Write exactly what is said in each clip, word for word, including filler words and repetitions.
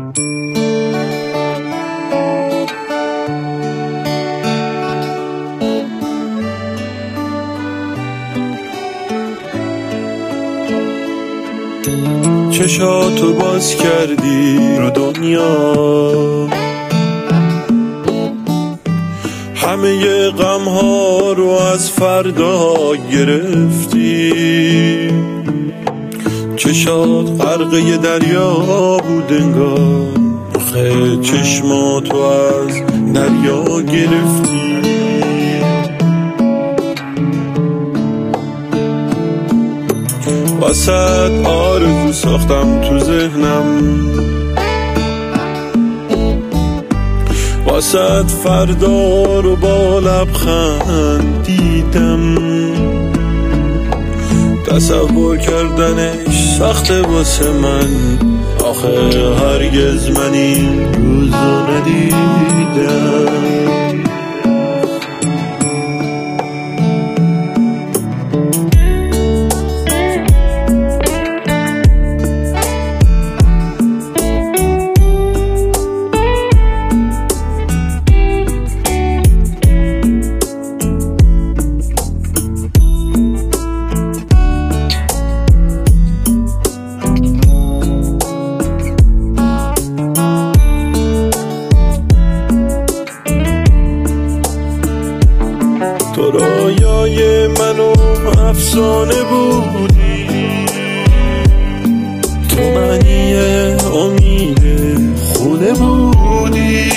چشاتو باز کردی رو دنیا، همه غم ها رو از فردا گرفتی. چشات غرقه دریا بود انگار، آخه چشماتو از دریا گرفتی. واسد آرزو ساختم تو ذهنم، واسد فردا رو با لبخند دیدم. تصور کردنش سخته واسه من، آخه هرگز من این روزو ندیدم. تو رویای منو افسانه بودی، تو معنی امید خونه بودی.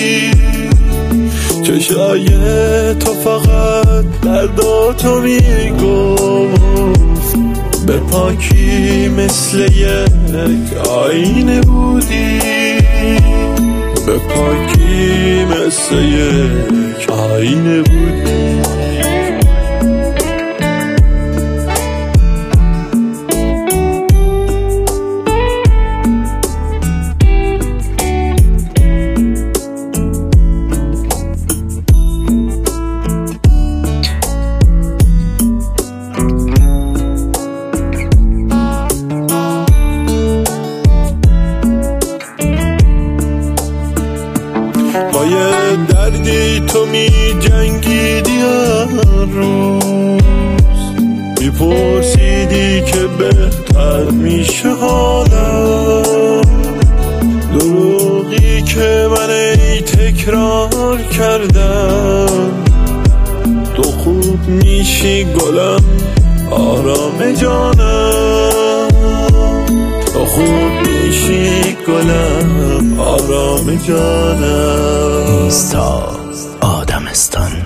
چشای تو فقط درداتو میگفت، به پاکی مثل یک آینه بودی، به پاکی مثل یک آینه بودی. با یه دردی تو می جنگیدی هر روز، می پرسیدی که بهتر میشه حالم. دروغی که من ای تکرار کردم، تو خوب میشی گلم آرام جانم. تو خوب میشی گلم آرام جانم. اینستا آدمستان.